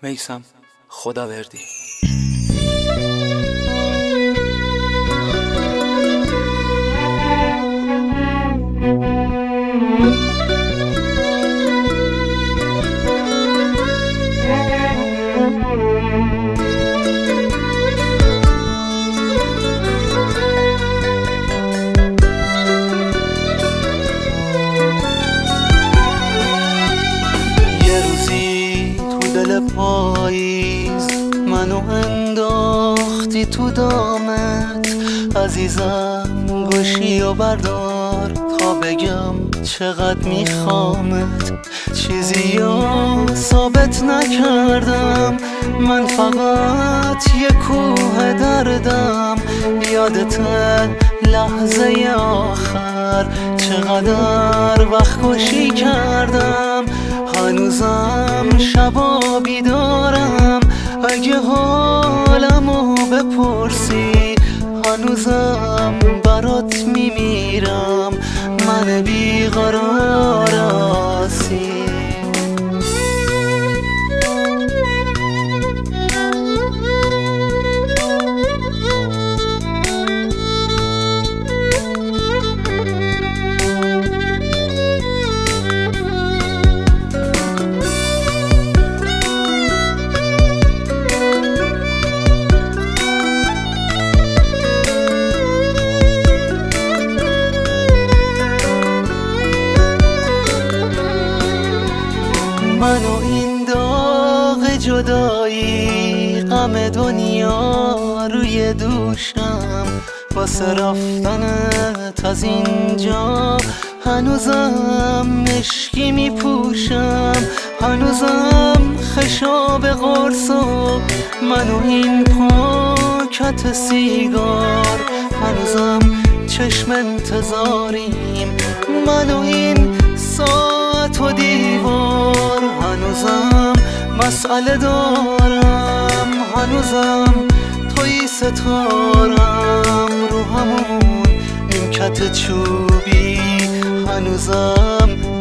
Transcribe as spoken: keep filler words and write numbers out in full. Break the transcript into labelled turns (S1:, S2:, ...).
S1: میسم خداوردی.
S2: دل پاییز منو انداختی تو دامت، عزیزم گوشی و بردار تا بگم چقدر میخوامت. چیزی رو ثابت نکردم، من فقط یه کوه دردم. یادت لحظه آخر چقدر وقت کشی کردم، هنوزم شبا بیدارم. اگه حالمو بپرسی هنوزم برات میمیرم، من بیقرار آسی. منو این داغ جدایی، غم دنیا روی دوشم، واسه رفتنت از اینجا هنوزم مشکی میپوشم. هنوزم خشاب قرص و منو این پاکت سیگار، هنوزم چشم انتظاریم، منو این ساعت و دیوار. هنوزم مسئله دارم، هنوزم توی ستارم رو همون نیمکت چوبی، هنوزم